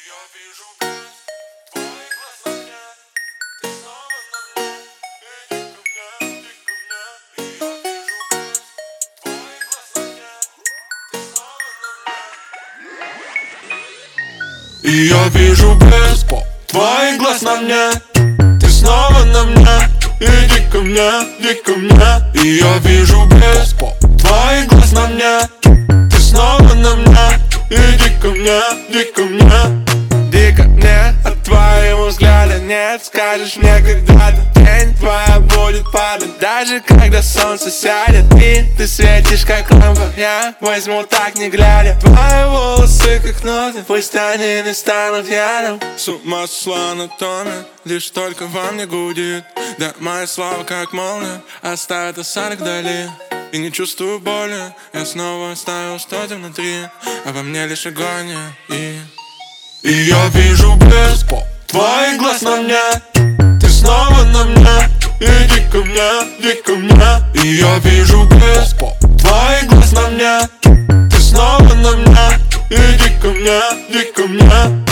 И я вижу блеск твоих глаз на мне. Ты снова на мне. Иди ко мне, иди ко мне. И я вижу блеск твоих глаз на мне. Ты снова на мне. Иди ко мне, иди ко мне. Иди ко мне, от твоего взгляда нет. Скажешь мне, когда-то тень твоя будет падать. Даже когда солнце сядет, и ты светишь как лампа. Я возьму так не глядя. Твои волосы как ноты, пусть они не станут ядом. С ума сошла анатомия, лишь только во мне гудит. Да, моя слава как молния оставит осадок вдали. И не чувствую боли, я снова оставил что-то внутри, а во мне лишь агония. И я вижу блеск твоих глаз на мне. Ты снова на мне. Иди ко мне, иди ко мне. И я вижу блеск твоих глаз на мне. Ты снова на мне. Иди ко мне, иди ко мне.